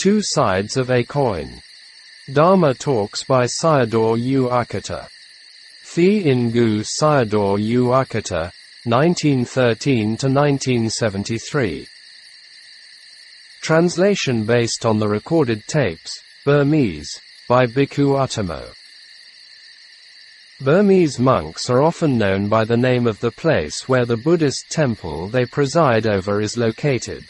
Two Sides of a Coin. Dharma Talks by Sayadaw U. Akita. Thi Ingu Sayadaw U. Akita, 1913–1973. Translation based on the recorded tapes, Burmese, by Bhikkhu Uttamo. Burmese monks are often known by the name of the place where the Buddhist temple they preside over is located.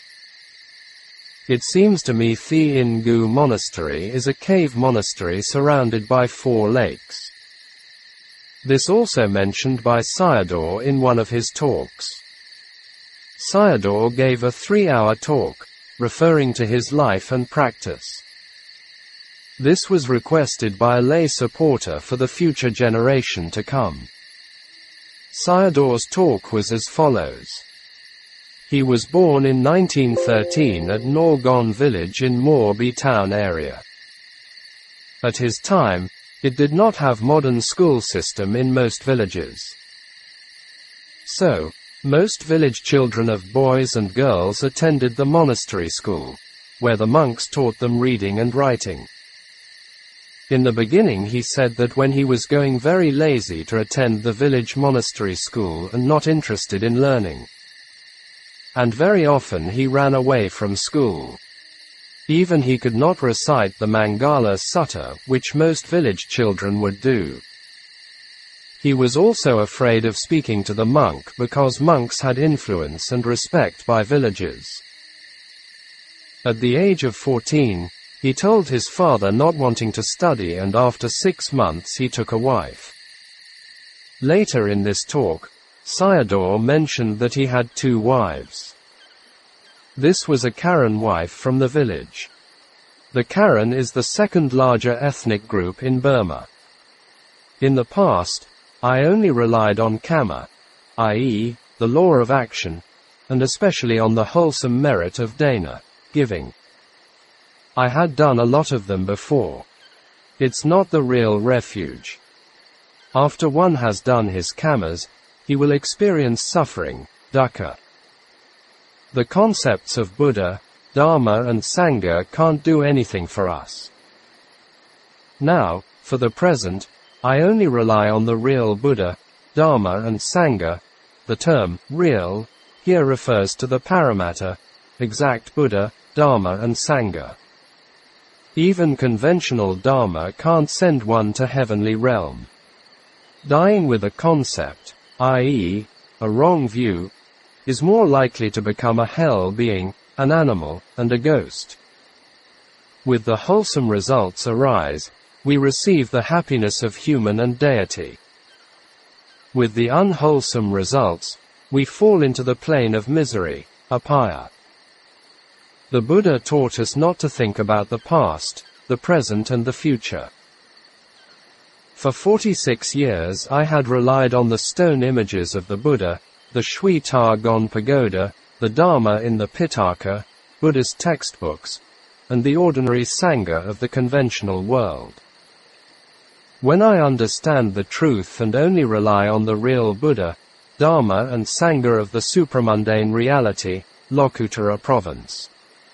It seems to me Thi Ingu Monastery is a cave monastery surrounded by 4 lakes. This also mentioned by Sayadaw in one of his talks. Sayadaw gave a 3-hour talk, referring to his life and practice. This was requested by a lay supporter for the future generation to come. Sayadaw's talk was as follows. He was born in 1913 at Norgon village in Morbi town area. At his time, it did not have modern school system in most villages. So, most village children of boys and girls attended the monastery school, where the monks taught them reading and writing. In the beginning he said that when he was going very lazy to attend the village monastery school and not interested in learning, and very often he ran away from school. Even he could not recite the Mangala Sutta, which most village children would do. He was also afraid of speaking to the monk because monks had influence and respect by villagers. At the age of 14, he told his father not wanting to study, and after 6 months he took a wife. Later in this talk, Sayadaw mentioned that he had 2 wives. This was a Karen wife from the village. The Karen is the second larger ethnic group in Burma. In the past, I only relied on karma, i.e., the law of action, and especially on the wholesome merit of dana, giving. I had done a lot of them before. It's not the real refuge. After one has done his karmas, he will experience suffering, dukkha. The concepts of Buddha, Dharma and Sangha can't do anything for us. Now, for the present, I only rely on the real Buddha, Dharma and Sangha. The term, real, here refers to the Paramatta, exact Buddha, Dharma and Sangha. Even conventional Dharma can't send one to heavenly realm. Dying with a concept, i.e., a wrong view, is more likely to become a hell being, an animal, and a ghost. With the wholesome results arise, we receive the happiness of human and deity. With the unwholesome results, we fall into the plane of misery, apaya. The Buddha taught us not to think about the past, the present and the future. For 46 years I had relied on the stone images of the Buddha, the Shwe Targon Pagoda, the Dharma in the Pitaka, Buddhist textbooks, and the ordinary Sangha of the conventional world. When I understand the truth and only rely on the real Buddha, Dharma and Sangha of the supramundane reality, Lokuttara province.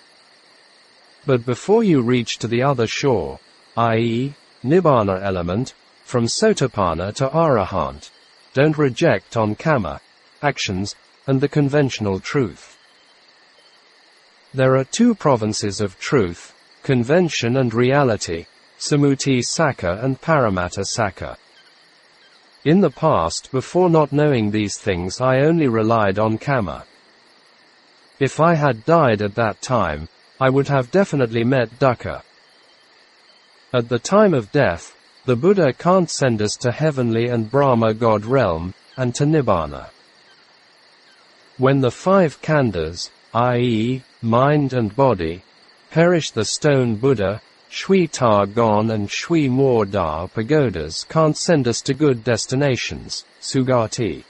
But before you reach to the other shore, i.e., Nibbana element, from Sotapanna to Arahant, don't reject on karma, actions, and the conventional truth. There are 2 provinces of truth, convention and reality, Samuti Sakka and Paramatta Sakka. In the past, before not knowing these things, I only relied on karma. If I had died at that time, I would have definitely met dukkha. At the time of death, the Buddha can't send us to heavenly and Brahma God realm, and to Nibbana. When the 5 khandhas, i.e., mind and body, perish, the stone Buddha, Shwe Targon and Shwe Mordar pagodas can't send us to good destinations, Sugati.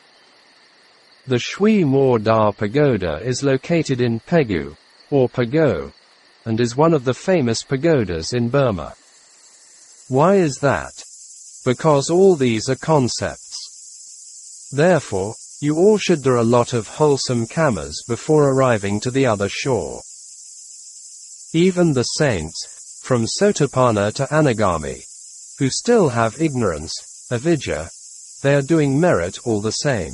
The Shwe Mordar pagoda is located in Pegu, or Pago, and is one of the famous pagodas in Burma. Why is that? Because all these are concepts. Therefore, you all should do a lot of wholesome karmas before arriving to the other shore. Even the saints, from Sotapanna to Anagami, who still have ignorance, avidya, they are doing merit all the same.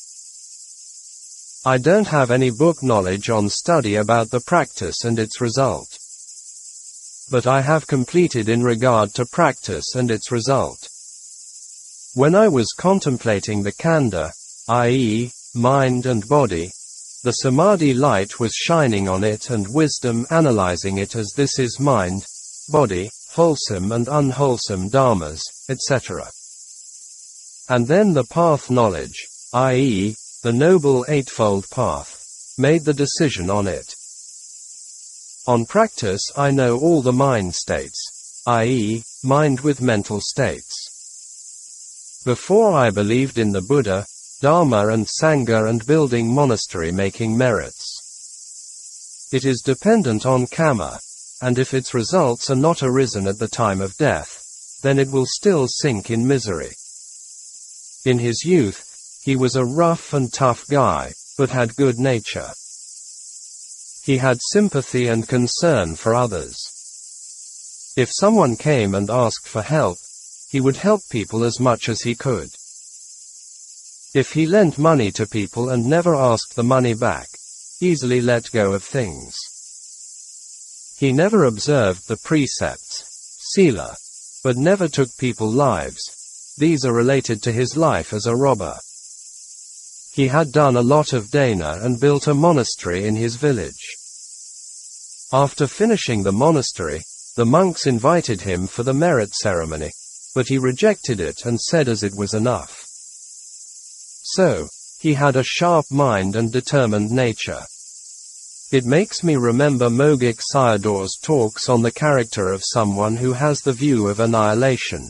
I don't have any book knowledge on study about the practice and its result. But I have completed in regard to practice and its result. When I was contemplating the khandha, i.e., mind and body, the samadhi light was shining on it and wisdom analyzing it as this is mind, body, wholesome and unwholesome dharmas, etc. And then the path knowledge, i.e., the Noble Eightfold Path, made the decision on it. On practice I know all the mind states, i.e., mind with mental states. Before I believed in the Buddha, Dharma and Sangha and building monastery making merits. It is dependent on karma, and if its results are not arisen at the time of death, then it will still sink in misery. In his youth, he was a rough and tough guy, but had good nature. He had sympathy and concern for others. If someone came and asked for help, he would help people as much as he could. If he lent money to people and never asked the money back, easily let go of things. He never observed the precepts, sila, but never took people's lives. These are related to his life as a robber. He had done a lot of dana and built a monastery in his village. After finishing the monastery, the monks invited him for the merit ceremony, but he rejected it and said as it was enough. So, he had a sharp mind and determined nature. It makes me remember Mogik Sayadaw's talks on the character of someone who has the view of annihilation.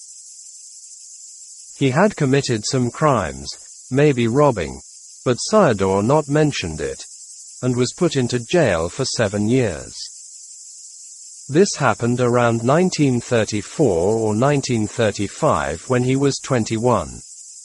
He had committed some crimes, maybe robbing, but Sayadaw not mentioned it, and was put into jail for 7 years. This happened around 1934 or 1935 when he was 21.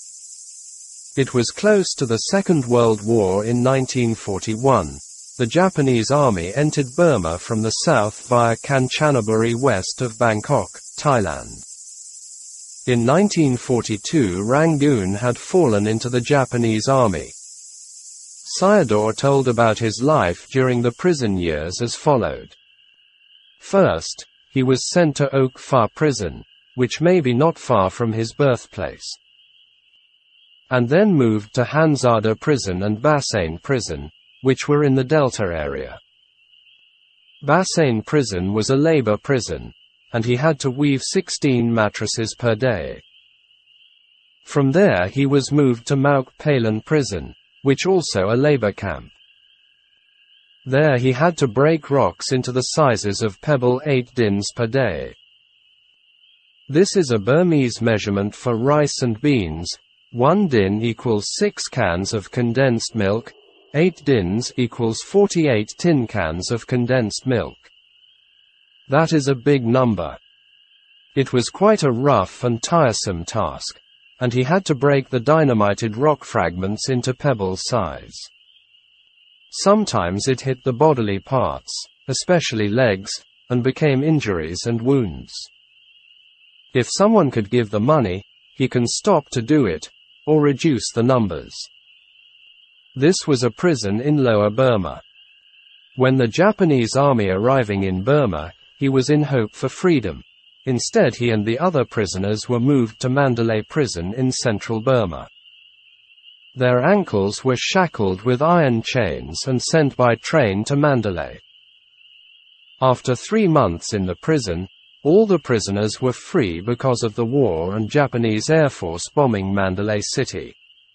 It was close to the Second World War in 1941. The Japanese army entered Burma from the south via Kanchanaburi west of Bangkok, Thailand. In 1942 Rangoon had fallen into the Japanese army. Sayadaw told about his life during the prison years as followed. First, he was sent to Ok Fa prison, which may be not far from his birthplace. And then moved to Hanzada prison and Bassein prison, which were in the Delta area. Bassein prison was a labor prison, and he had to weave 16 mattresses per day. From there he was moved to Mauk Palan prison, which also a labor camp. There he had to break rocks into the sizes of pebble 8 dins per day. This is a Burmese measurement for rice and beans. 1 din equals 6 cans of condensed milk, 8 dins equals 48 tin cans of condensed milk. That is a big number. It was quite a rough and tiresome task, and he had to break the dynamited rock fragments into pebble size. Sometimes it hit the bodily parts, especially legs, and became injuries and wounds. If someone could give the money, he can stop to do it, or reduce the numbers. This was a prison in Lower Burma. When the Japanese army arriving in Burma, he was in hope for freedom. Instead he and the other prisoners were moved to Mandalay prison in central Burma. Their ankles were shackled with iron chains and sent by train to Mandalay. After 3 months in the prison, all the prisoners were free because of the war and Japanese Air Force bombing Mandalay city.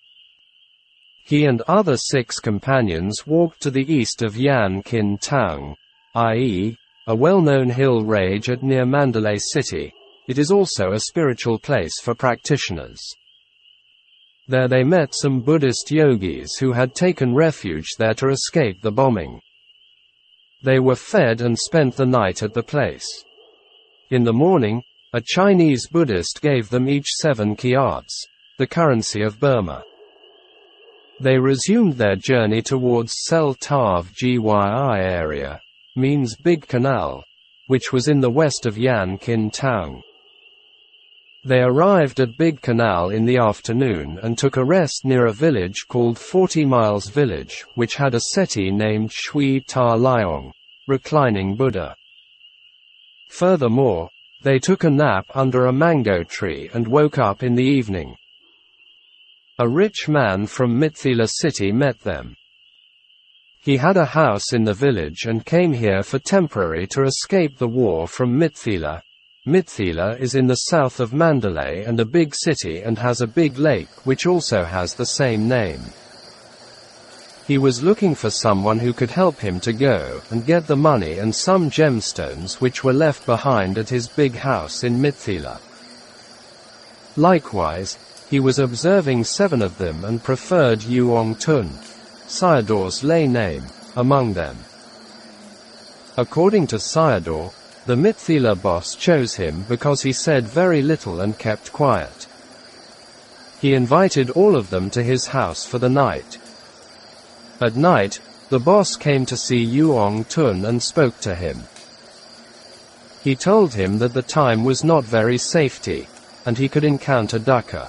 He and other 6 companions walked to the east of Yan Kin Taung, i.e., a well-known hill range at near Mandalay city. It is also a spiritual place for practitioners. There they met some Buddhist yogis who had taken refuge there to escape the bombing. They were fed and spent the night at the place. In the morning, a Chinese Buddhist gave them each 7 kyats, the currency of Burma. They resumed their journey towards Sel Tav Gyi area. means Big Canal, which was in the west of Yan Kin Town. They arrived at Big Canal in the afternoon and took a rest near a village called 40 Miles Village, which had a settee named Shui Ta Liong, reclining Buddha. Furthermore, they took a nap under a mango tree and woke up in the evening. A rich man from Mithila city met them. He had a house in the village and came here for temporary to escape the war from Mithila. Mithila is in the south of Mandalay and a big city and has a big lake which also has the same name. He was looking for someone who could help him to go and get the money and some gemstones which were left behind at his big house in Mithila. Likewise, he was observing 7 of them and preferred Yuong Tun, Sayador's lay name, among them. According to Sayador, the Mithila boss chose him because he said very little and kept quiet. He invited all of them to his house for the night. At night, the boss came to see Yuong Tun and spoke to him. He told him that the time was not very safety, and he could encounter dukkha.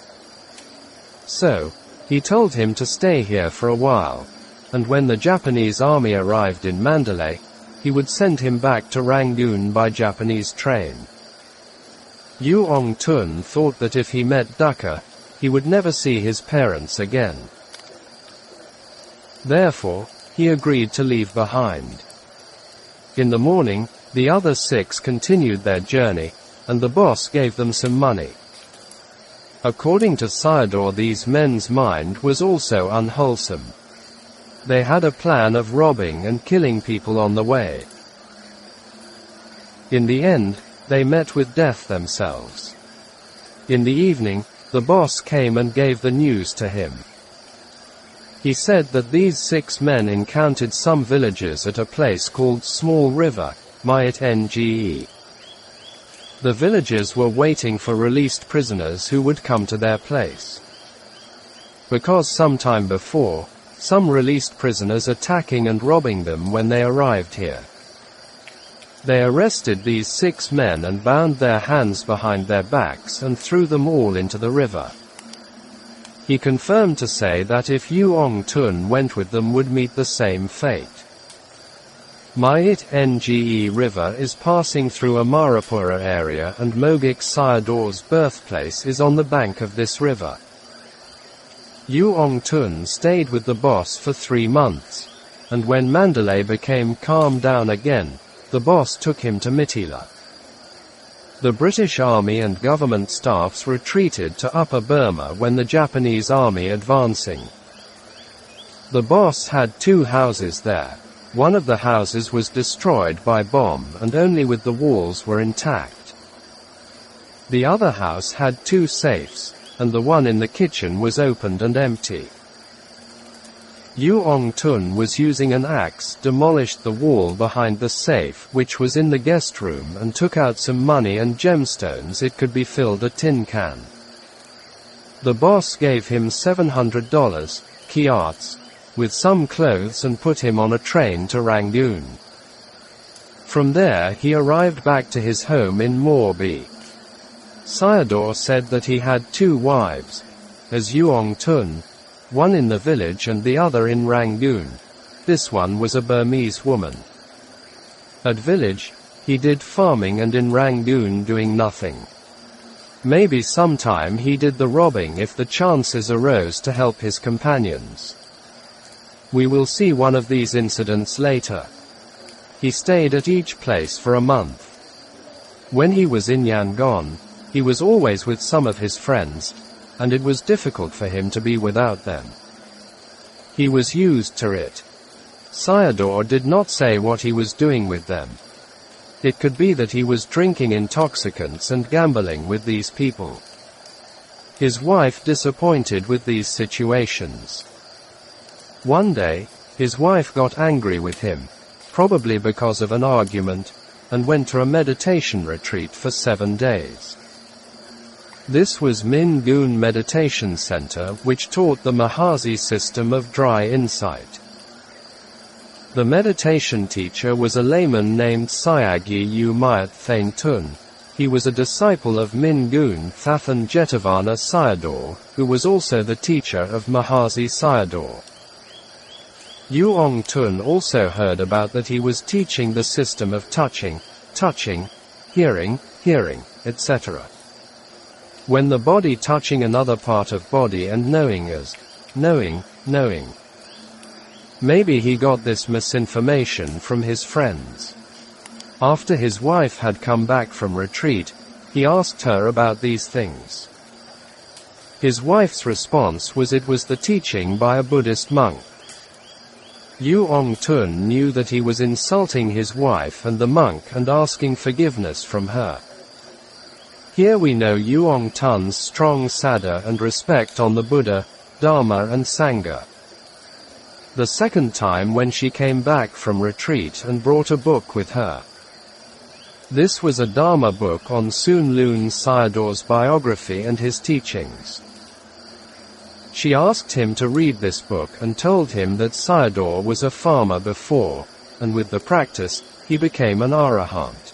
So, he told him to stay here for a while, and when the Japanese army arrived in Mandalay, he would send him back to Rangoon by Japanese train. Yuong Tun thought that if he met dukkha, he would never see his parents again. Therefore, he agreed to leave behind. In the morning, the other 6 continued their journey, and the boss gave them some money. According to Sayadaw, these men's mind was also unwholesome. They had a plan of robbing and killing people on the way. In the end, they met with death themselves. In the evening, the boss came and gave the news to him. He said that these 6 men encountered some villagers at a place called Small River, Mayat Nge. The villagers were waiting for released prisoners who would come to their place. Because some time before, some released prisoners attacking and robbing them when they arrived here. They arrested these 6 men and bound their hands behind their backs and threw them all into the river. He confirmed to say that if Yuong Tun went with them would meet the same fate. Mayat Nge River is passing through Amarapura area and Mogik Sayadaw's birthplace is on the bank of this river. Yuong Tun stayed with the boss for 3 months, and when Mandalay became calm down again, the boss took him to Mithila. The British Army and government staffs retreated to Upper Burma when the Japanese army advancing. The boss had 2 houses there. One of the houses was destroyed by bomb and only with the walls were intact. The other house had 2 safes, and the one in the kitchen was opened and empty. Yuong Tun was using an axe, demolished the wall behind the safe which was in the guest room and took out some money and gemstones. It could be filled a tin can. The boss gave him $700, kyats, with some clothes and put him on a train to Rangoon. From there he arrived back to his home in Morbi. Sayadaw said that he had 2 wives, as Yuong Tun, one in the village and the other in Rangoon. This one was a Burmese woman. At village, he did farming and in Rangoon doing nothing. Maybe sometime he did the robbing if the chances arose to help his companions. We will see one of these incidents later. He stayed at each place for a month. When he was in Yangon, he was always with some of his friends, and it was difficult for him to be without them. He was used to it. Sayadaw did not say what he was doing with them. It could be that he was drinking intoxicants and gambling with these people. His wife disappointed with these situations. One day, his wife got angry with him, probably because of an argument, and went to a meditation retreat for 7 days. This was Min Gun Meditation Center, which taught the Mahasi system of dry insight. The meditation teacher was a layman named Sayagyi U Mayat Thain Tun. He was a disciple of Min Gun Thathan Jetavana Sayadaw, who was also the teacher of Mahasi Sayadaw. Yuong Tun also heard about that he was teaching the system of touching, hearing, etc. When the body touching another part of body and knowing as knowing. Maybe he got this misinformation from his friends. After his wife had come back from retreat, he asked her about these things. His wife's response was it was the teaching by a Buddhist monk. Yuong Tun knew that he was insulting his wife and the monk and asking forgiveness from her. Here we know Yuong Tun's strong saddha and respect on the Buddha, Dharma and Sangha. The second time when she came back from retreat and brought a book with her. This was a Dharma book on Sun Lun Sayadaw's biography and his teachings. She asked him to read this book and told him that Sayadaw was a farmer before, and with the practice, he became an arahant.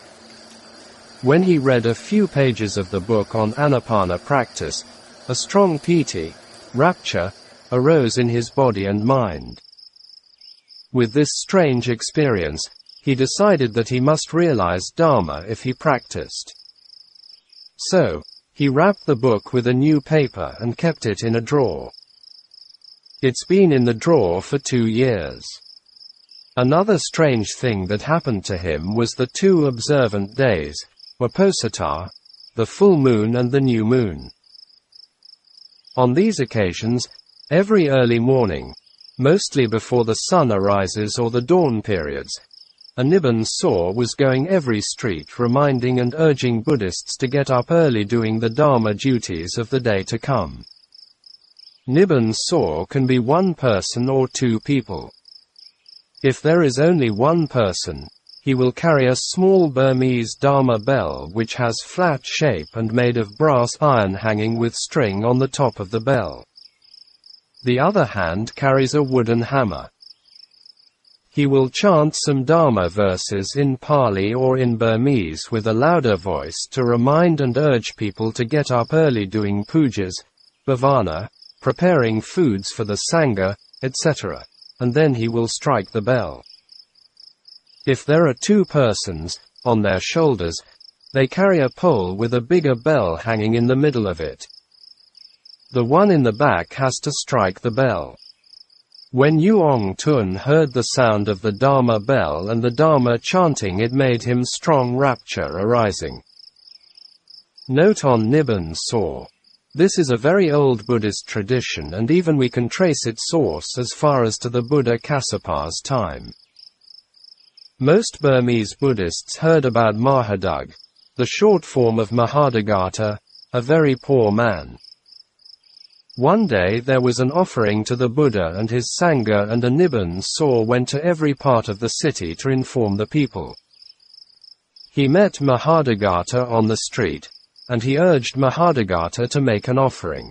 When he read a few pages of the book on Anapana practice, a strong piti, rapture, arose in his body and mind. With this strange experience, he decided that he must realize Dharma if he practiced. So, he wrapped the book with a new paper and kept it in a drawer. It's been in the drawer for 2 years. Another strange thing that happened to him was the 2 observant days, Waposata, the full moon and the new moon. On these occasions, every early morning, mostly before the sun arises or the dawn periods, a Nibbon Saw was going every street reminding and urging Buddhists to get up early doing the Dharma duties of the day to come. Nibbon Saw can be 1 person or 2 people. If there is only 1 person, he will carry a small Burmese Dharma bell which has flat shape and made of brass iron hanging with string on the top of the bell. The other hand carries a wooden hammer. He will chant some Dharma verses in Pali or in Burmese with a louder voice to remind and urge people to get up early doing pujas, bhavana, preparing foods for the Sangha, etc., and then he will strike the bell. If there are 2 persons, on their shoulders, they carry a pole with a bigger bell hanging in the middle of it. The one in the back has to strike the bell. When Yuong Tun heard the sound of the Dharma bell and the Dharma chanting, it made him strong rapture arising. Note on Nibbon Saw. This is a very old Buddhist tradition and even we can trace its source as far as to the Buddha Kassapa's time. Most Burmese Buddhists heard about Mahadug, the short form of Mahadagatha, a very poor man. One day there was an offering to the Buddha and his Sangha and a Nibbon Saw went to every part of the city to inform the people. He met Mahadagatha on the street, and he urged Mahadagatha to make an offering.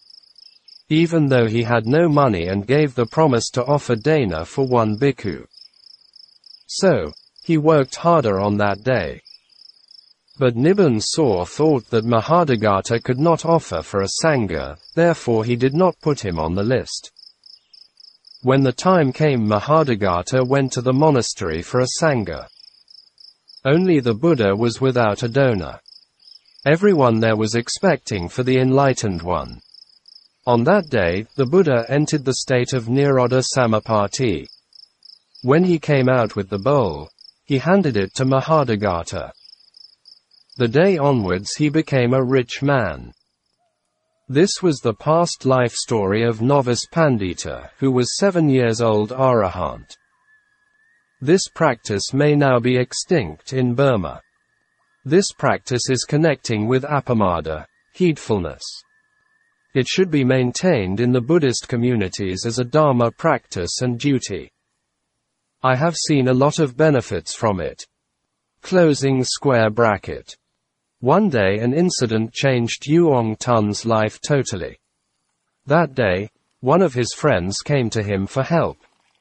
Even though he had no money and gave the promise to offer dana for 1 bhikkhu. So, he worked harder on that day. But Nibbon Saw thought that Mahadagatha could not offer for a Sangha, therefore he did not put him on the list. When the time came, Mahadagatha went to the monastery for a Sangha. Only the Buddha was without a donor. Everyone there was expecting for the enlightened one. On that day, the Buddha entered the state of Nirodha Samapatti. When he came out with the bowl, he handed it to Mahadagatha. The day onwards he became a rich man. This was the past life story of novice Pandita, who was 7 years old Arahant. This practice may now be extinct in Burma. This practice is connecting with appamada, heedfulness. It should be maintained in the Buddhist communities as a Dharma practice and duty. I have seen a lot of benefits from it. Closing square bracket. One day an incident changed Yuong Tun's life totally. That day, one of his friends came to him for help.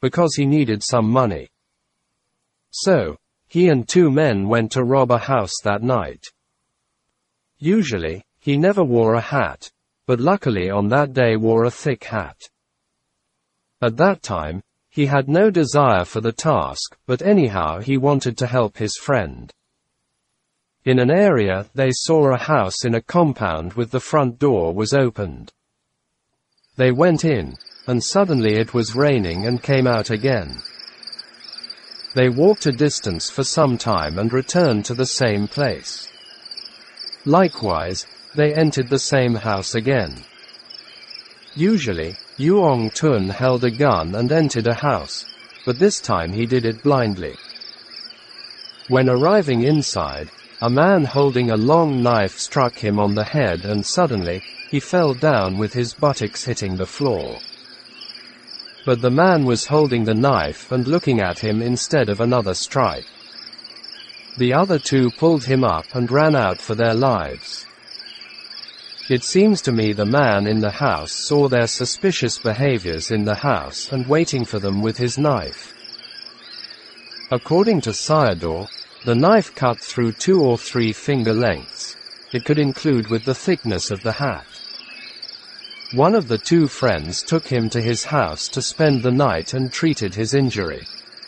because he needed some money. So, he and 2 men went to rob a house that night. Usually, he never wore a hat, but luckily on that day wore a thick hat. At that time, he had no desire for the task, but anyhow he wanted to help his friend. In an area, they saw a house in a compound with the front door was opened. They went in, and suddenly it was raining and came out again. They walked a distance for some time and returned to the same place. Likewise, they entered the same house again. Usually, Yuong Tun held a gun and entered a house, but this time he did it blindly. When arriving inside, a man holding a long knife struck him on the head and suddenly, he fell down with his buttocks hitting the floor. But the man was holding the knife and looking at him instead of another strike. The other 2 pulled him up and ran out for their lives. It seems to me the man in the house saw their suspicious behaviors in the house and waiting for them with his knife. According to Sayadaw, the knife cut through 2 or 3 finger lengths. It could include with the thickness of the hat. One of the 2 friends took him to his house to spend the night and treated his injury.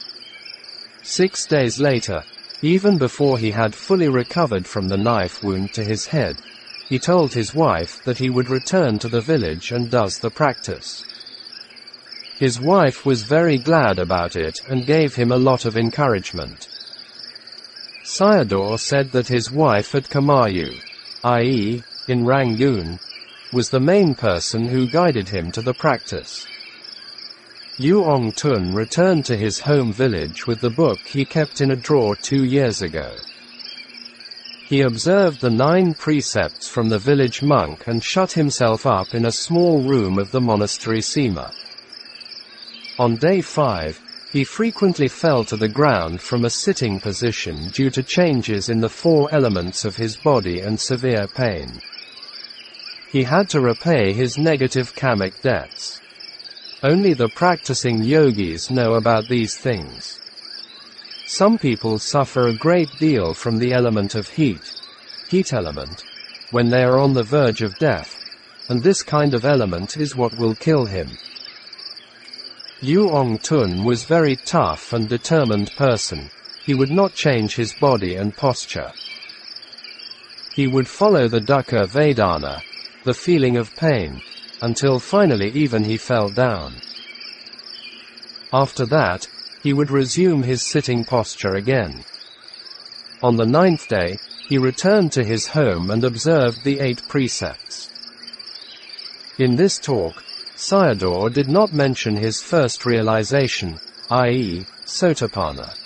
6 days later, even before he had fully recovered from the knife wound to his head, he told his wife that he would return to the village and does the practice. His wife was very glad about it and gave him a lot of encouragement. Sayadaw said that his wife at Kamayu, i.e., in Rangoon, was the main person who guided him to the practice. Yuong Tun returned to his home village with the book he kept in a drawer 2 years ago. He observed the 9 precepts from the village monk and shut himself up in a small room of the monastery Sima. On day 5, he frequently fell to the ground from a sitting position due to changes in the 4 elements of his body and severe pain. He had to repay his negative kamic debts. Only the practicing yogis know about these things. Some people suffer a great deal from the element of heat element, when they are on the verge of death, and this kind of element is what will kill him. Yuong Tun was very tough and determined person. He would not change his body and posture. He would follow the dukkha vedana, the feeling of pain, until finally even he fell down. After that, he would resume his sitting posture again. On the 9th day, he returned to his home and observed the 8 precepts. In this talk, Sayadaw did not mention his first realization, i.e., Sotapanna.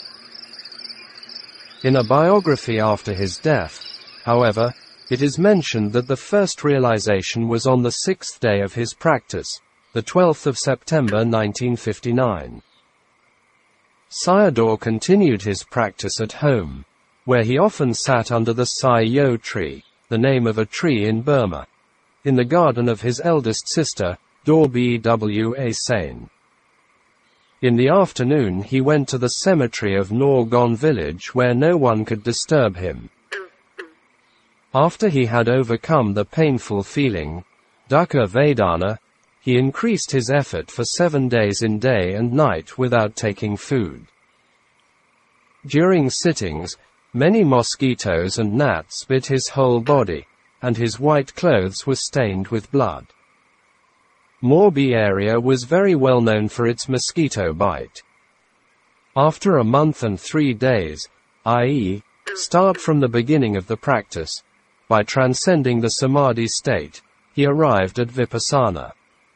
In a biography after his death, however, it is mentioned that the first realization was on the 6th day of his practice, the 12th of September 1959. Sayadaw continued his practice at home, where he often sat under the Sai Yo tree, the name of a tree in Burma, in the garden of his eldest sister, Dorbi Wa Sain. In the afternoon he went to the cemetery of Norgon village where no one could disturb him. After he had overcome the painful feeling, dukkha vedana, he increased his effort for 7 days in day and night without taking food. During sittings, many mosquitoes and gnats bit his whole body, and his white clothes were stained with blood. Morbi area was very well known for its mosquito bite. After a month and 3 days, i.e., start from the beginning of the practice, by transcending the samadhi state, he arrived at vipassana.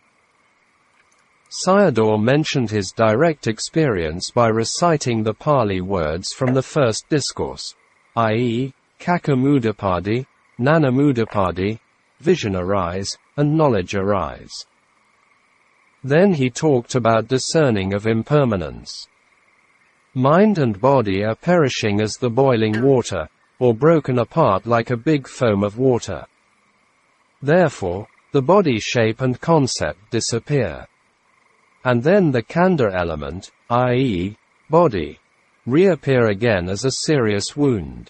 Sayadaw mentioned his direct experience by reciting the Pali words from the first discourse, i.e., Kakamuddapadi, Nanamuddapadi, vision arise, and knowledge arise. Then he talked about discerning of impermanence. Mind and body are perishing as the boiling water, or broken apart like a big foam of water. Therefore, the body shape and concept disappear. and then the Khandha element, i.e., body, reappear again as a serious wound.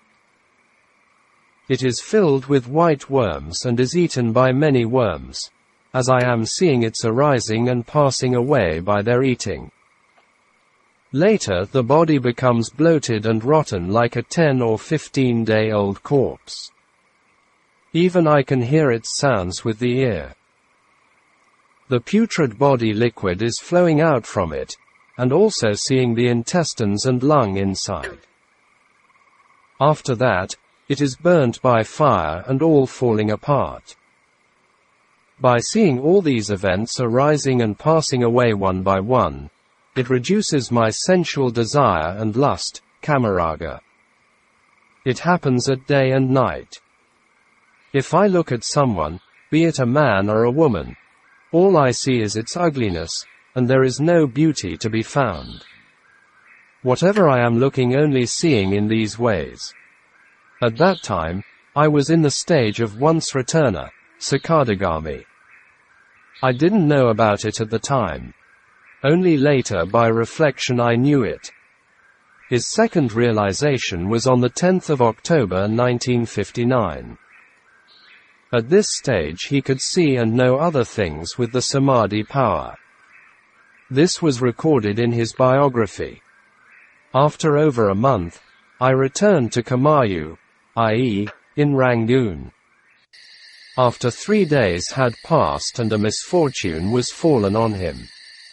It is filled with white worms and is eaten by many worms, as I am seeing its arising and passing away by their eating. Later the body becomes bloated and rotten like a 10 or 15-day-old corpse. Even I can hear its sounds with the ear. The putrid body liquid is flowing out from it, and also seeing the intestines and lung inside. After that, it is burnt by fire and all falling apart. By seeing all these events arising and passing away one by one, it reduces my sensual desire and lust, kamaraga. It happens at day and night. If I look at someone, be it a man or a woman, all I see is its ugliness, and there is no beauty to be found. Whatever I am looking only seeing in these ways. At that time, I was in the stage of once returner, Sakadagami. I didn't know about it at the time. Only later by reflection I knew it. His second realization was on the 10th of October 1959. At this stage he could see and know other things with the samadhi power. This was recorded in his biography. After over a month, I returned to Kamayu, i.e., in Rangoon. After 3 days had passed and a misfortune was fallen on him.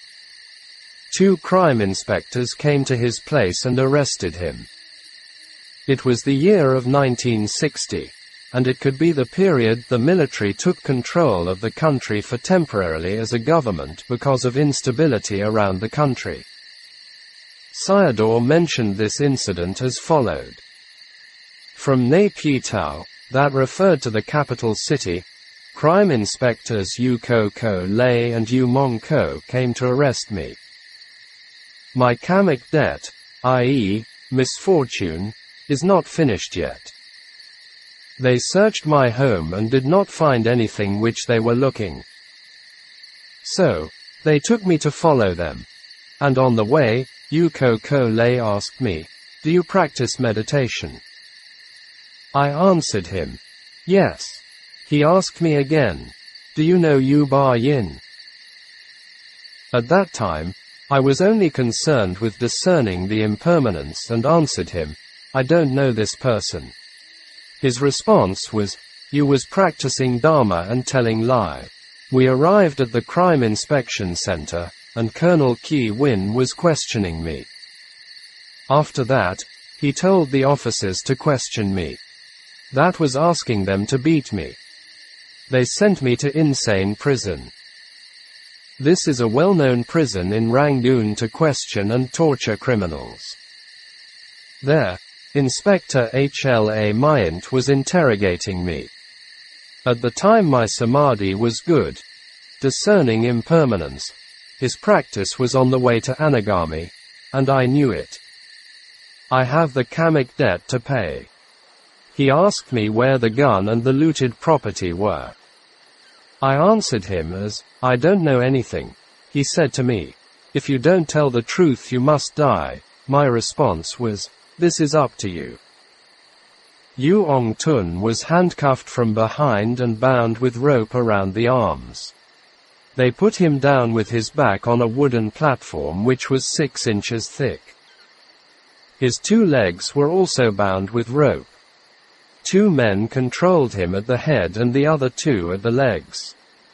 2 crime inspectors came to his place and arrested him. It was the year of 1960. And it could be the period the military took control of the country for temporarily as a government because of instability around the country. Sayadaw mentioned this incident as followed. From Nay Pyi Tau, that referred to the capital city, crime inspectors Yu Ko Ko Lei and Yu Mong Ko came to arrest me. My kamic debt, i.e., misfortune, is not finished yet. They searched my home and did not find anything which they were looking. So, they took me to follow them. And on the way, Yu Ko Ko Lei asked me, "Do you practice meditation?" I answered him, "Yes." He asked me again, "Do you know Yu Ba Yin?" At that time, I was only concerned with discerning the impermanence and answered him, "I don't know this person." His response was, "You was practicing Dharma and telling lie." We arrived at the crime inspection center, and Colonel Ki Win was questioning me. After that, he told the officers to question me. That was asking them to beat me. They sent me to insane prison. This is a well-known prison in Rangoon to question and torture criminals. There, Inspector Hla Myint was interrogating me. At the time my samadhi was good, discerning impermanence. His practice was on the way to anagami, and I knew it. I have the kamic debt to pay. He asked me where the gun and the looted property were. I answered him as, "I don't know anything." He said to me, "If you don't tell the truth you must die." My response was, "This is up to you." Yu Ong Tun was handcuffed from behind and bound with rope around the arms. They put him down with his back on a wooden platform which was 6 inches thick. His 2 legs were also bound with rope. 2 men controlled him at the head and the other 2 at the legs.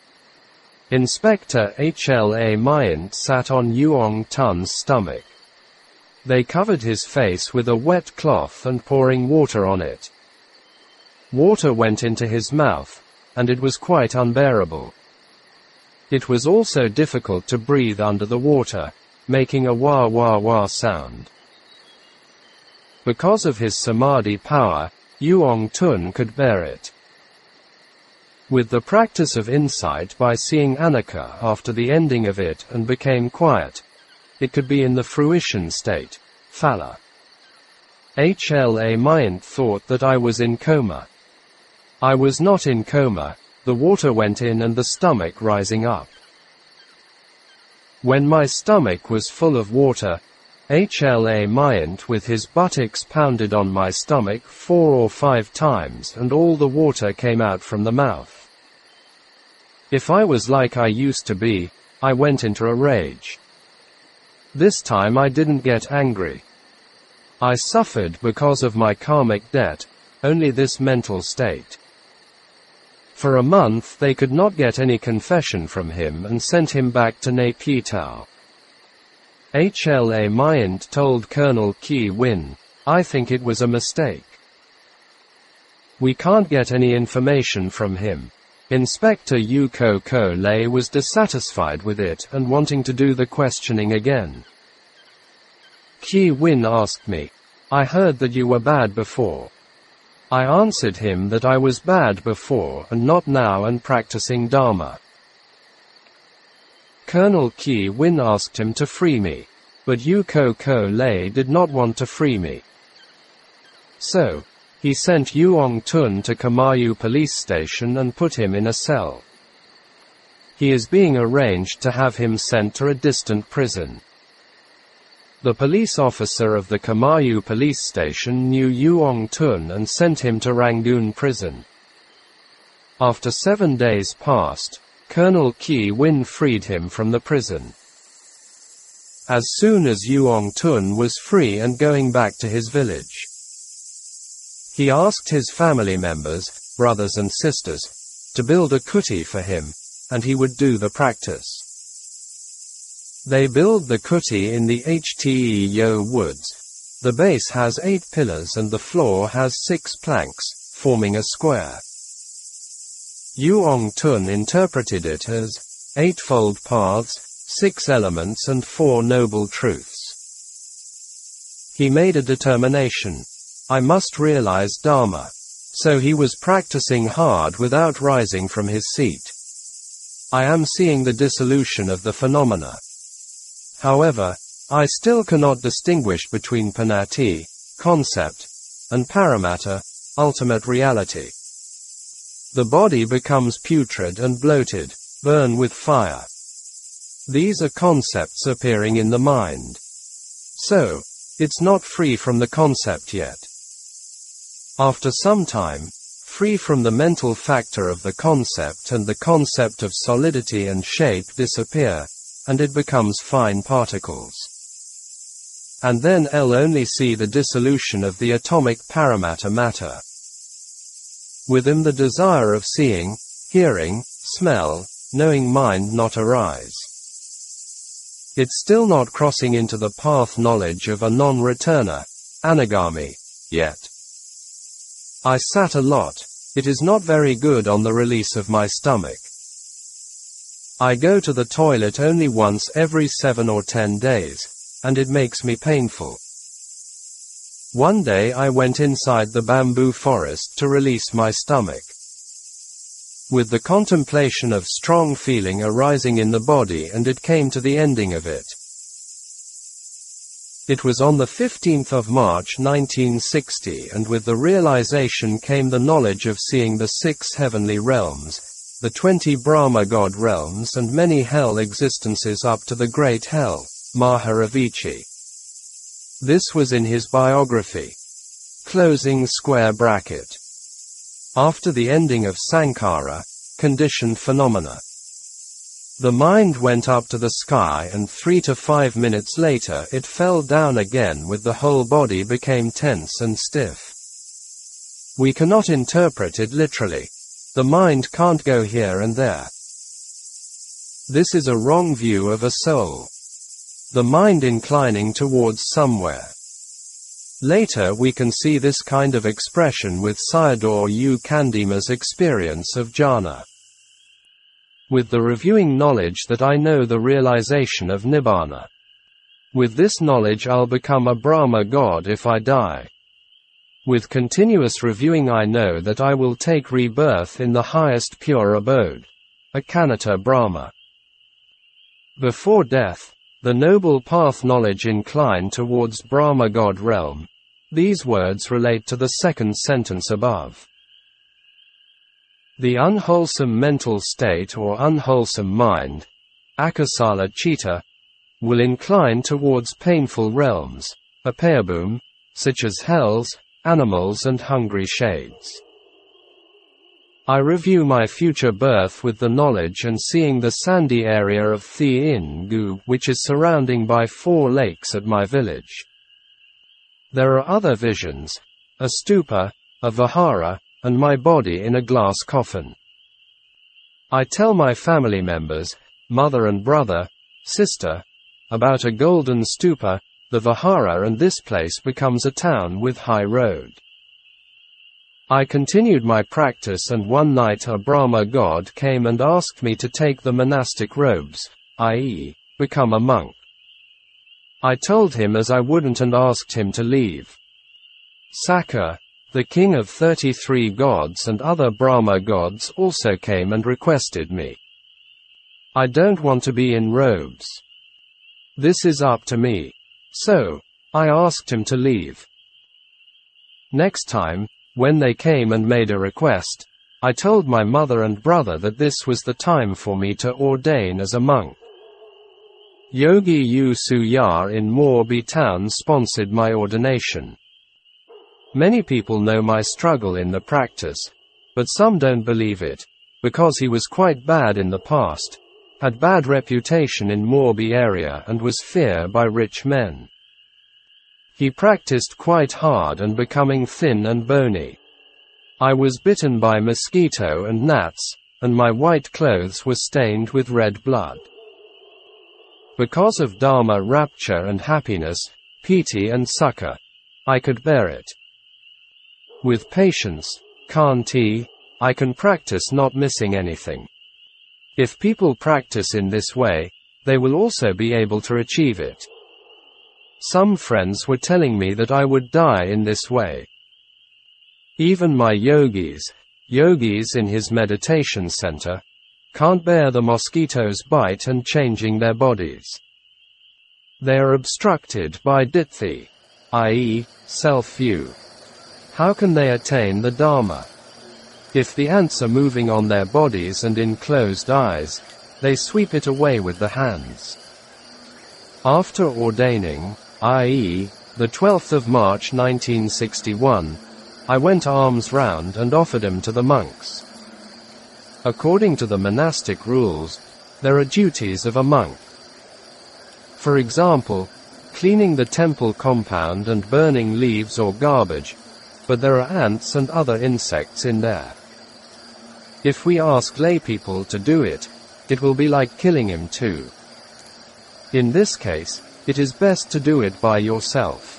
Inspector Hla Myint sat on Yu Ong Tun's stomach. They covered his face with a wet cloth and pouring water on it. Water went into his mouth, and it was quite unbearable. It was also difficult to breathe under the water, making a wah wah wah sound. Because of his samadhi power, Yu Ong Tun could bear it. With the practice of insight by seeing Anicca after the ending of it and became quiet, it could be in the fruition state, phala. Hla Myint thought that I was in coma. I was not in coma, the water went in and the stomach rising up. When my stomach was full of water, HLA Myint with his buttocks pounded on my stomach 4 or 5 times and all the water came out from the mouth. If I was like I used to be, I went into a rage. This time I didn't get angry. I suffered because of my karmic debt, only this mental state. For a month they could not get any confession from him and sent him back to Naypyidaw. HLA Myint told Colonel Ki Win, "I think it was a mistake. We can't get any information from him." Inspector Yuko Ko-lei was dissatisfied with it and wanting to do the questioning again. Ki Win asked me, "I heard that you were bad before." I answered him that I was bad before and not now and practicing Dharma. Colonel Ki Win asked him to free me, but Yuko Ko-lei did not want to free me. So, he sent Yuong Tun to Kamayu police station and put him in a cell. He is being arranged to have him sent to a distant prison. The police officer of the Kamayu police station knew Yuong Tun and sent him to Rangoon prison. After 7 days passed, Colonel Ki Win freed him from the prison. As soon as Yuong Tun was free and going back to his village, he asked his family members, brothers and sisters, to build a kuti for him, and he would do the practice. They build the kuti in the Hte woods. The base has 8 pillars and the floor has 6 planks, forming a square. Yuong Tun interpreted it as 8-fold paths, 6 elements and 4 noble truths. He made a determination. I must realize Dharma. So he was practicing hard without rising from his seat. I am seeing the dissolution of the phenomena. However, I still cannot distinguish between Panati, concept, and Paramatta, ultimate reality. The body becomes putrid and bloated, burn with fire. These are concepts appearing in the mind. So, it's not free from the concept yet. After some time, free from the mental factor of the concept and the concept of solidity and shape disappear, and it becomes fine particles. And then I'll only see the dissolution of the atomic Paramatta matter. Within the desire of seeing, hearing, smell, knowing mind not arise. It's still not crossing into the path knowledge of a non-returner, anagami, yet. I sat a lot. It is not very good on the release of my stomach. I go to the toilet only once every 7 or 10 days, and it makes me painful. One day I went inside the bamboo forest to release my stomach. With the contemplation of strong feeling arising in the body, and it came to the ending of it. It was on the 15th of March 1960, and with the realization came the knowledge of seeing the 6 heavenly realms, the 20 Brahma God realms and many hell existences up to the great hell, Maharavichi. This was in his biography. Closing square bracket. After the ending of Sankhara, conditioned phenomena. The mind went up to the sky and 3 to 5 minutes later it fell down again with the whole body became tense and stiff. We cannot interpret it literally. The mind can't go here and there. This is a wrong view of a soul. The mind inclining towards somewhere. Later we can see this kind of expression with Sayadaw U. Kandima's experience of jhana. With the reviewing knowledge that I know the realization of Nibbana. With this knowledge I'll become a Brahma God if I die. With continuous reviewing I know that I will take rebirth in the highest pure abode, Akanata Brahma. Before death, the noble path knowledge incline towards Brahma God realm. These words relate to the second sentence above. The unwholesome mental state or unwholesome mind, akasala chitta, will incline towards painful realms, apeabum, such as hells, animals and hungry shades. I review my future birth with the knowledge and seeing the sandy area of Thi-In-Gu, which is surrounding by 4 lakes at my village. There are other visions, a stupa, a vihara, and my body in a glass coffin. I tell my family members, mother and brother, sister, about a golden stupa, the vihara, and this place becomes a town with high road. I continued my practice, and one night a Brahma god came and asked me to take the monastic robes, i.e., become a monk. I told him as I wouldn't and asked him to leave. Sakka, the king of 33 gods and other Brahma gods also came and requested me. I don't want to be in robes. This is up to me. So, I asked him to leave. Next time, when they came and made a request, I told my mother and brother that this was the time for me to ordain as a monk. Yogi Yu Suyar in Morbi town sponsored my ordination. Many people know my struggle in the practice, but some don't believe it, because he was quite bad in the past, had bad reputation in Morbi area and was feared by rich men. He practiced quite hard and becoming thin and bony. I was bitten by mosquito and gnats, and my white clothes were stained with red blood. Because of Dharma rapture and happiness, piti and sukha, I could bear it. With patience, khanti, I can practice not missing anything. If people practice in this way, they will also be able to achieve it. Some friends were telling me that I would die in this way. Even my yogis in his meditation center, can't bear the mosquitoes' bite and changing their bodies. They are obstructed by ditthi, i.e., self-view. How can they attain the Dharma? If the ants are moving on their bodies and in closed eyes, they sweep it away with the hands. After ordaining, i.e., the 12th of March 1961, I went alms round and offered them to the monks. According to the monastic rules, there are duties of a monk. For example, cleaning the temple compound and burning leaves or garbage, but there are ants and other insects in there. If we ask lay people to do it, it will be like killing him too. In this case, it is best to do it by yourself.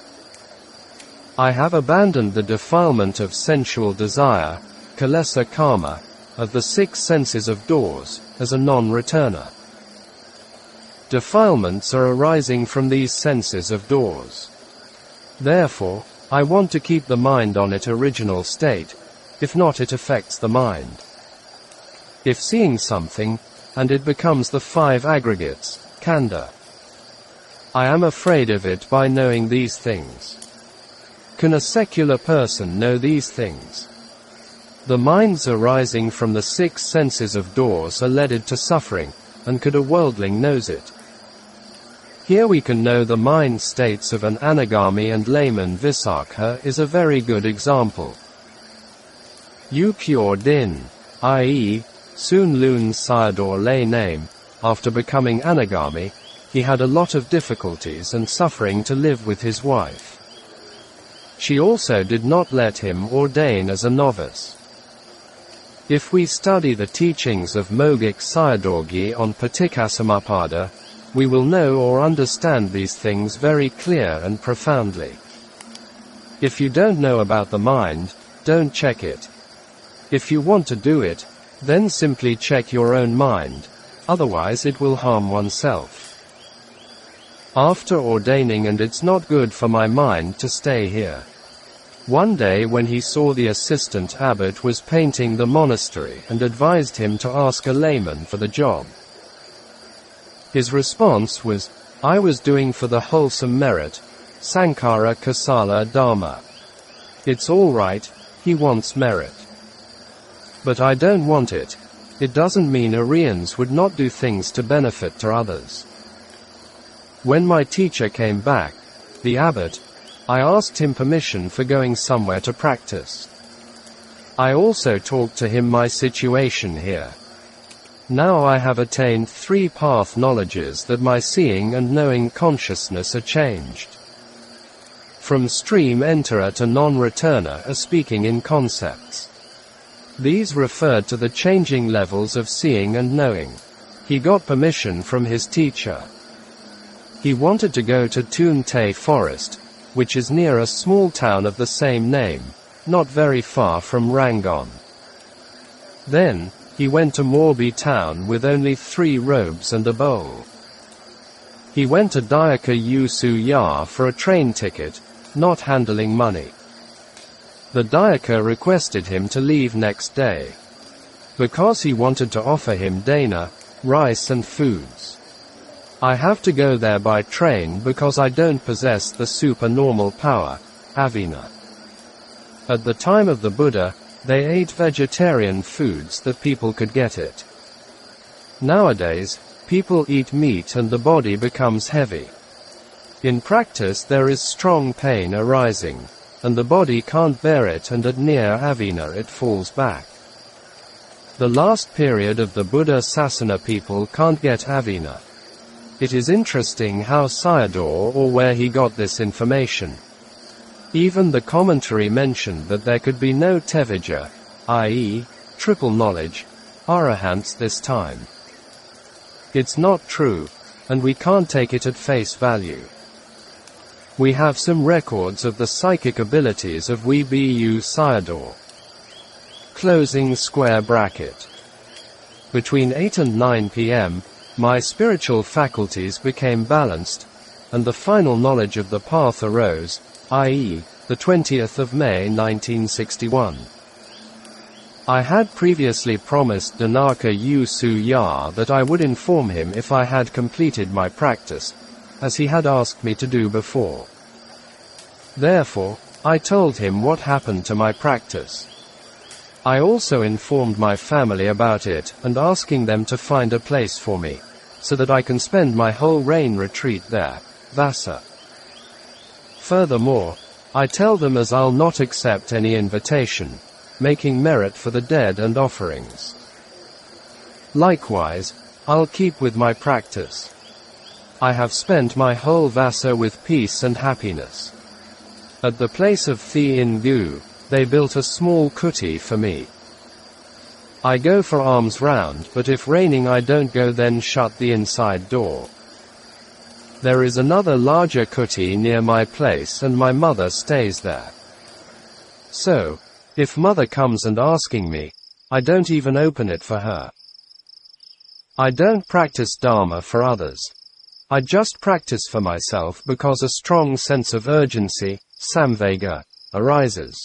I have abandoned the defilement of sensual desire, kilesa karma, of the 6 senses of doors, as a non-returner. Defilements are arising from these senses of doors. Therefore, I want to keep the mind on its original state, if not it affects the mind. If seeing something, and it becomes the 5 aggregates, khandha. I am afraid of it by knowing these things. Can a secular person know these things? The minds arising from the 6 senses of doors are led to suffering, and could a worldling knows it? Here we can know the mind states of an anagami and layman. Visakha is a very good example. Yu Kyor Din, i.e., Sun Lun Sayadaw lay name, after becoming anagami, he had a lot of difficulties and suffering to live with his wife. She also did not let him ordain as a novice. If we study the teachings of Mogik Sayadawgi on Paticcasamuppada, we will know or understand these things very clear and profoundly. If you don't know about the mind, don't check it. If you want to do it, then simply check your own mind, otherwise it will harm oneself. After ordaining, and it's not good for my mind to stay here. One day when he saw the assistant abbot was painting the monastery and advised him to ask a layman for the job. His response was, I was doing for the wholesome merit, Sankara Kusala Dharma. It's all right, he wants merit. But I don't want it. It doesn't mean Aryans would not do things to benefit to others. When my teacher came back, the abbot, I asked him permission for going somewhere to practice. I also talked to him my situation here. Now I have attained 3 path knowledges that my seeing and knowing consciousness are changed. From stream enterer to non-returner are speaking in concepts. These referred to the changing levels of seeing and knowing. He got permission from his teacher. He wanted to go to Toon Tay Forest, which is near a small town of the same name, not very far from Rangon. Then, he went to Morbi town with only 3 robes and a bowl. He went to Dayaka Yusu Ya for a train ticket, not handling money. The Dayaka requested him to leave next day, because he wanted to offer him dana, rice and foods. I have to go there by train because I don't possess the supernormal power, Avina. At the time of the Buddha, they ate vegetarian foods that people could get it. Nowadays, people eat meat and the body becomes heavy. In practice there is strong pain arising, and the body can't bear it, and at near Avina it falls back. The last period of the Buddha Sasana people can't get Avina. It is interesting how Sayadaw or where he got this information. Even the commentary mentioned that there could be no Tevijja, i.e., triple knowledge, arahants this time. It's not true, and we can't take it at face value. We have some records of the psychic abilities of Webu Sayadaw. Closing square bracket. Between 8 and 9 p.m., my spiritual faculties became balanced, and the final knowledge of the path arose, i.e., the 20th of May 1961. I had previously promised Dayaka Yusu Ya that I would inform him if I had completed my practice, as he had asked me to do before. Therefore, I told him what happened to my practice. I also informed my family about it and asking them to find a place for me, so that I can spend my whole rain retreat there, Vasa. Furthermore, I tell them as I'll not accept any invitation, making merit for the dead and offerings. Likewise, I'll keep with my practice. I have spent my whole Vasa with peace and happiness. At the place of Thi Ingu, they built a small kuti for me. I go for alms round, but if raining I don't go, then shut the inside door. There is another larger kuti near my place and my mother stays there. So, if mother comes and asking me, I don't even open it for her. I don't practice Dharma for others. I just practice for myself because a strong sense of urgency, samvega, arises.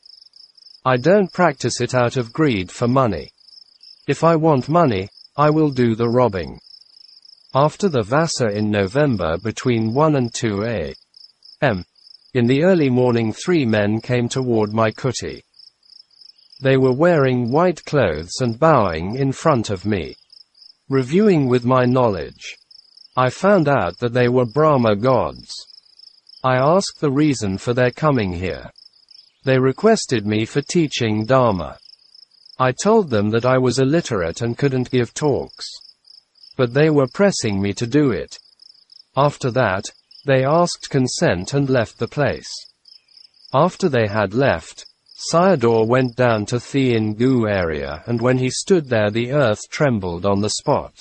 I don't practice it out of greed for money. If I want money, I will do the robbing. After the Vasa in November between 1 and 2 a.m. in the early morning 3 men came toward my kuti. They were wearing white clothes and bowing in front of me. Reviewing with my knowledge, I found out that they were Brahma gods. I asked the reason for their coming here. They requested me for teaching Dharma. I told them that I was illiterate and couldn't give talks. But they were pressing me to do it. After that, they asked consent and left the place. After they had left, Sayadaw went down to Thi Ingu area, and when he stood there the earth trembled on the spot.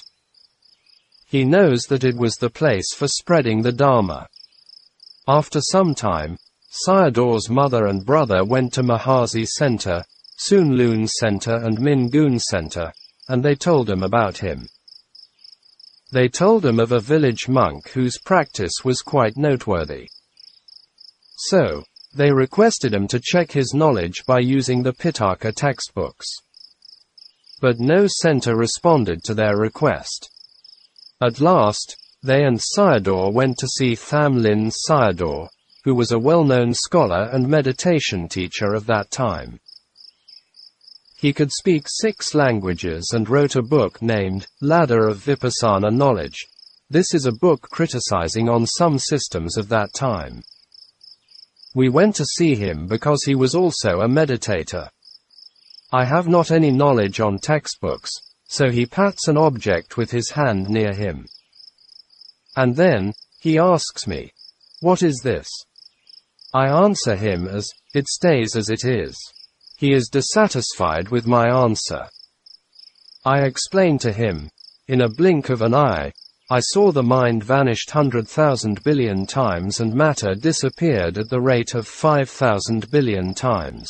He knows that it was the place for spreading the Dharma. After some time, Sayadaw's mother and brother went to Mahasi Center, Sunlun Center and Mingun Center, and they told him about him. They told him of a village monk whose practice was quite noteworthy. So, they requested him to check his knowledge by using the Pitaka textbooks. But no center responded to their request. At last, they and Sayadaw went to see Thamlin Sayadaw, who was a well-known scholar and meditation teacher of that time. He could speak 6 languages and wrote a book named Ladder of Vipassana Knowledge, This is a book criticizing on some systems of that time. We went to see him because he was also a meditator. I have not any knowledge on textbooks, so he pats an object with his hand near him. And then, he asks me, "What is this?" I answer him as, "It stays as it is." He is dissatisfied with my answer. I explain to him, in a blink of an eye, I saw the mind vanished 100,000 billion times and matter disappeared at the rate of 5,000 billion times.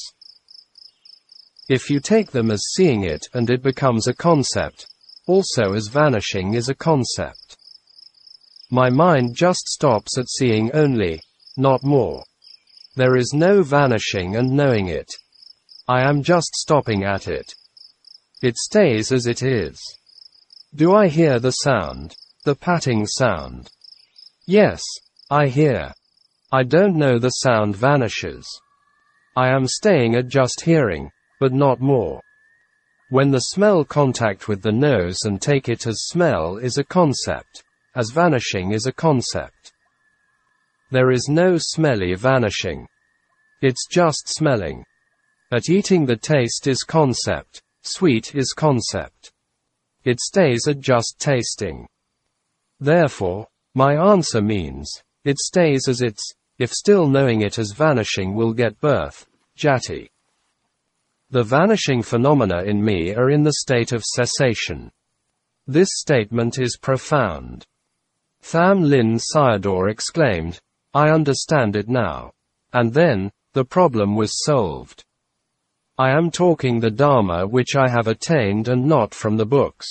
If you take them as seeing it and it becomes a concept, also as vanishing is a concept. My mind just stops at seeing only, not more. There is no vanishing and knowing it. I am just stopping at it. It stays as it is. Do I hear the sound? The patting sound? Yes, I hear. I don't know the sound vanishes. I am staying at just hearing, but not more. When the smell contact with the nose and take it as smell is a concept, as vanishing is a concept. There is no smelly vanishing. It's just smelling. At eating the taste is concept, sweet is concept. It stays at just tasting. Therefore, my answer means, it stays as it's, if still knowing it as vanishing will get birth, jati. The vanishing phenomena in me are in the state of cessation. This statement is profound. Tham Lin Sayadaw exclaimed, "I understand it now." And then, the problem was solved. I am talking the Dharma which I have attained and not from the books.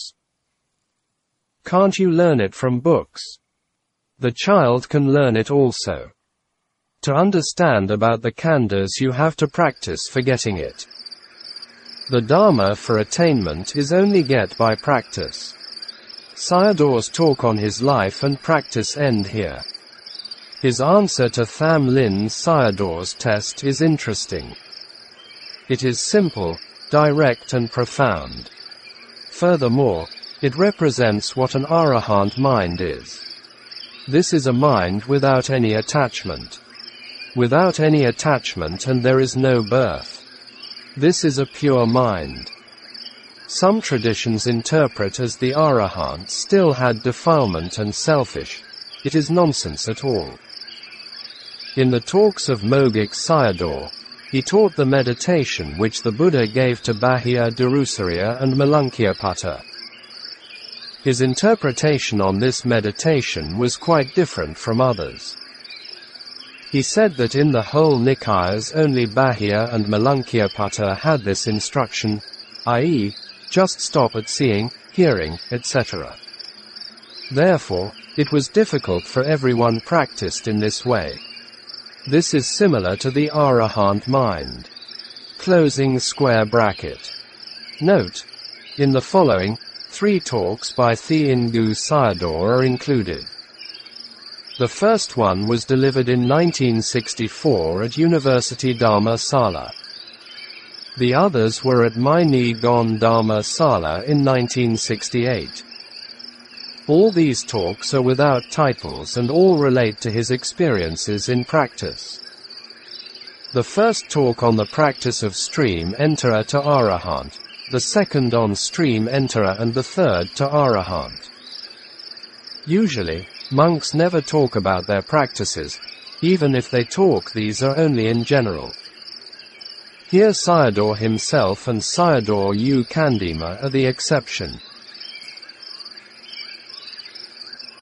Can't you learn it from books? The child can learn it also. To understand about the khandhas you have to practice forgetting it. The Dharma for attainment is only get by practice. Sayadaw's talk on his life and practice end here. His answer to Tham Lin Sayadaw's test is interesting. It is simple, direct and profound. Furthermore, it represents what an arahant mind is. This is a mind without any attachment. Without any attachment and there is no birth. This is a pure mind. Some traditions interpret as the arahant still had defilement and selfish. It is nonsense at all. In the talks of Mogik Sayadaw, he taught the meditation which the Buddha gave to Bahia Darusariya and Malankiyaputta. His interpretation on this meditation was quite different from others. He said that in the whole Nikayas only Bahia and Malankiyaputta had this instruction, i.e., just stop at seeing, hearing, etc. Therefore, it was difficult for everyone practiced in this way. This is similar to the arahant mind. Closing square bracket. Note: in the following, 3 talks by Thiingu Sayadaw are included. The first one was delivered in 1964 at University Dharma Sala. The others were at Mai Ni Gon Dharma Sala in 1968. All these talks are without titles and all relate to his experiences in practice. The first talk on the practice of stream entera to arahant, the second on stream entera and the third to arahant. Usually, monks never talk about their practices, even if they talk these are only in general. Here Sayadaw himself and Sayadaw U Kandima are the exception.